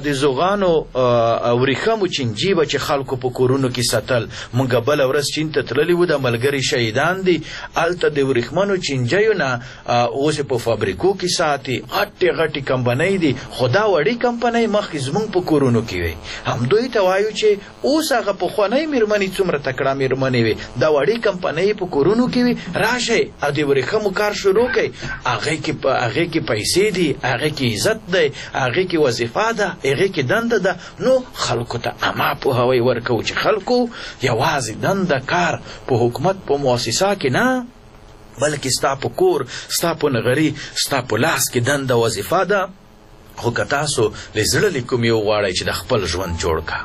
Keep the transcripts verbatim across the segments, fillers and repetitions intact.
د زغانو او ورېښمو چینجي به چې خلکو په کورونو کې ساتل. موږ بله ورځ چین ته تللي وو، د ملګري شهیدان دي، هلته د ورېښمنو چینجیو نه اوس په فابریکو کې ساتي، غټې غټې کمپنۍ دي، خو دا وړې کمپنۍ مخکې زموږ په کورونو کې وي. همدوی ته وایو چې اوس هغه پخوانۍ مېرمنې څومره تکړه مېرمنې وي، دا وړې کمپنۍ په کورونو کې وي، راشئ او د ورېښمو کار شروع کړئ. هغې کې هغې کې پیسې دي، هغې کې عزت دی، هغې کې وظیفه ده، هغې کې دنده ده. نو خلکو ته عامه پوهاوی ورکوو چې خلکو یوازې دنده کار په حکومت په مؤسسه کې نه، بلکې ستا په کور، ستا په نغري، ستا په لاس کې دنده وظیفه ده. خو که تاسو له زړه له کومې وغواړئ چې د خپل ژوند جوړ کړه.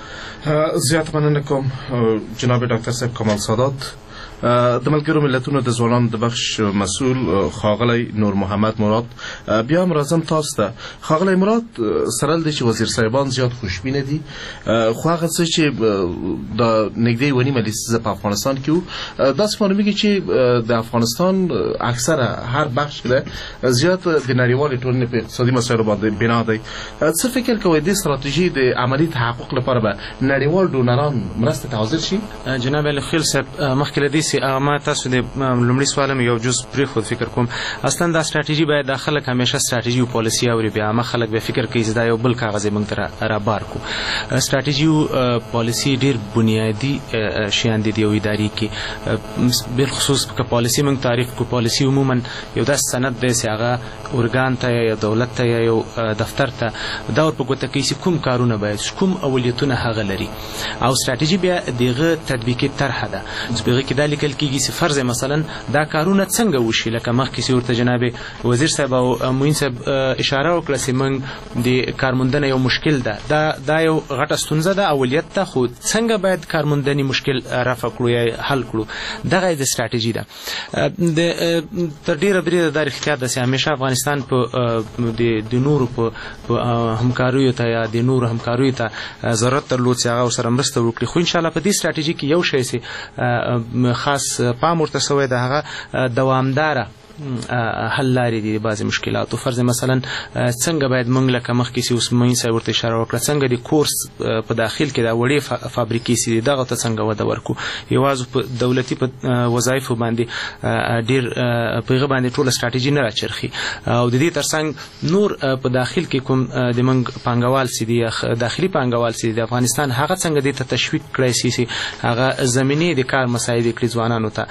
زیات مننه کوم جناب ډاکټر صاحب کمال سادات، د ملګرو ملتونو د ځوانانو د بخش مسؤل ښاغلی نور محمد مراد. بیا هم راځم تاسو ته. ښاغلی مراد، سره له دې چې وزیر صاحبان زیات خوشبینه دي، خو هغه څه چې د نږدې یوه نیمه لسیزه په افغانستان کې وو، داسې معلومیږي چې د افغانستان اکثره هر بخش کې زیات د نړیوالې ټولنې په اقتصادي مسایلو باندې بنا دی. څه فکر کوئ دې ستراتیژي د عملي تحقق لپاره به نړیوال ډونران مرستې ته حاضر شي؟ جناب الخلیل صاحب، مخکې له دې ما تاسو د لومړي سوال مې یو جز پرېښود فکر کوم. اصلا دا ستراتیژي باید د خلک همیشه ستراتیژي او پالیسي اوري، بیا عامه خلک به فکر کوي چې دا یو بل کاغذ یې موږ ته رابار کړو. ستراتیژي او پالیسي ډېر بنیادي شیان دي د یو ادارې کې، بالخصوص که پالیسي موږ تعریف کړو. پالیسي عموما یو داسې سند دی چې هغه ارګان ته یا دولت ته یا یو دفتر ته دا ور په ګوته کوي چې کوم کارونه باید، کوم اولیتونه هغه لري، او ستراتیژي بیا دغه تطبیقي طرحه ده چې په هغې کې دا لیکل کېږي چې فرض مثلا دا کارونه څنګه وشي. لکه مخکې چې ورته جناب وزیر صاحب او معین صاحب اشاره وکړه چې موږ د کارموندنې یو مشکل ده، دا دا یو غټه ستونزه ده، اولیت ده، خو څنګه باید کارموندنې مشکل رفع کړو یا حل کړو، دغه د ستراتیژي ده. تر ډېره بریده دا رښتیا ده چې همیشه افغانستان په د نورو په همکاریو ته یا د نورو همکاریو ته ضرورت درلود چې هغه ورسره مرسته وکړي. خو انشاءالله په دې ستراتیژي کې یو شی چې خاص پام ورته شوی د هغه دوامداره حل لارې دي د بعضې مشکلاتو. فرض مثلا څنګه باید موږ لکه مخکې چې اوس معین صاحب ورته اشاره وکړه، څنګه د کورس په داخل کې دا وړې فابریکې چې دي دغه ته څنګه وده ورکړو. یوازې په دولتي په وظایفو باندې ډېر په هغه باندې ټوله ستراتیژي نه راچرخي، او د دې ترڅنګ نور په داخل کې کوم د موږ پانګوال چې دي، داخلي پانګوال چې دي د افغانستان، هغه څنګه دې ته تشویق کړی شي چې هغه زمینې د کار مساعد کړي ځوانانو ته.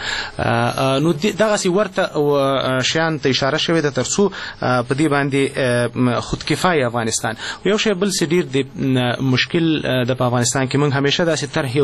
نو دغسې ورته شیان ته اشاره شوې ده ترڅو په دې باندې خودکفایي افغانستان. یو شی بل چې ډېر د مشکل د په افغانستان کې موږ همیشه داسې طرحې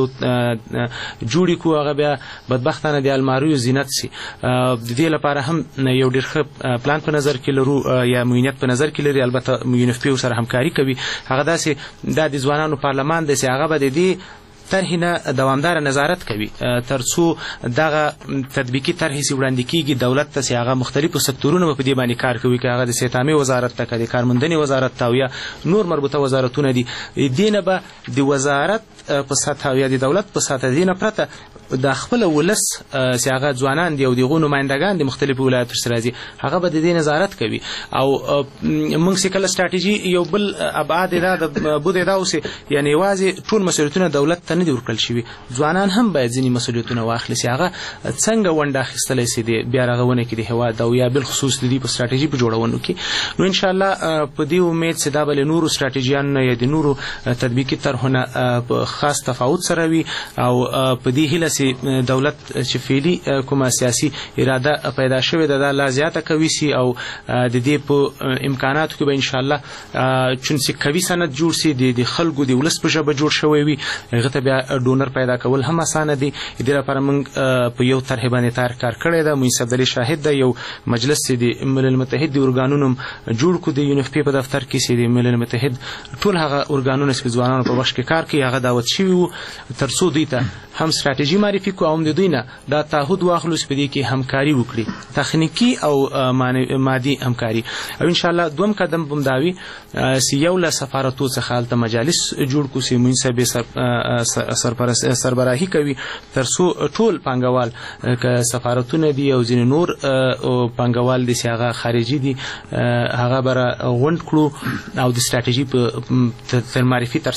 جوړې کړو، هغه بیا بدبختانه د الماریو زینت سي. د دې لپاره هم یو ډېر ښه پلان په نظر کې لرو یا معینیت په نظر کې لري، البته یو ان اف پی سره همکاري کوي. هغه داسې دا د ځوانانو پارلمان دی چې هغه به د دې طرحې نه دوامداره نظارت کوي ترڅو دغه تطبیقي طرحې چې وړاندې کېږي دولت ته چې هغه مختلفو سکتورونو به په دې باندې کار کوي، که هغه د استعماري وزارت ته، که د کارموندنې وزارت ته او یا نور مربوطه وزارتونه دي. دې نه به د وزارت په سطحه او یا د دولت په سطحه دې نه پرته د خپل ولس چې هغه ځوانان دي او د هغو نمایندګان د مختلفو ولایتو څخه راځي، هغه به د دې نظارت کوي. او موږ چې کله ستراتیژي یو بل ابعاد یې دا د بود یې دا اوس یعنې یوازې ټول مسؤلیتونه دولت ته نه دي ورکړل شوي، ځوانان هم باید ځینې مسؤلیتونه واخلي چې هغه څنګه ونډه اخیستلی شي د بیا رغونه کې د هېواد او یا بالخصوص د دې په ستراتیژي په جوړولو کې. نو انشاءالله په دې امید چې دا به له نورو ستراتیژیانو نه یا د نورو تطبیقي طرحو نه په خاص تفاوت سره وي، او په دې هیله چې دولت چې فعلي کومه سیاسي اراده پیدا شوې ده دا لا زیاته کوي سي، او د دې په امکاناتو کې به انشاءالله چون چې قوي سند جوړ سي، د خلکو د ولس په ژبه جوړ شوی وي، هغه ته بیا ډونر پیدا کول هم اسانه دي. دې لپاره موږ په یو طرح باندې تار کار کړی ده. معین صفدري شاهد ده، یو مجلس چې د ملل متحد د ارګانونو جوړ کړو د یو ان اف پی په دفتر کې چې د ملل متحد ټول هغه ارګانونه چې ځوانانو په بخش کې کار کوي هغه دعوت شوي وو ترڅو دوی ته هم ستراتیژي معرفي کو او د دوی نه دا تعهد واخلو چې په دې کې همکاري وکړي تخنیکی او مادي همکاري او ان شاء الله دوم قدم بمداوي سی یو له سفارتو څخه حالت مجالس جوړ کو سی منصب سرپرست سربراهي کوي ترڅو ټول پنګوال ک سفارتونه دي او ځین نور پنګوال دي چې هغه خارجي دي هغه بر غونډ کړو او د ستراتیژي په تر معرفي تر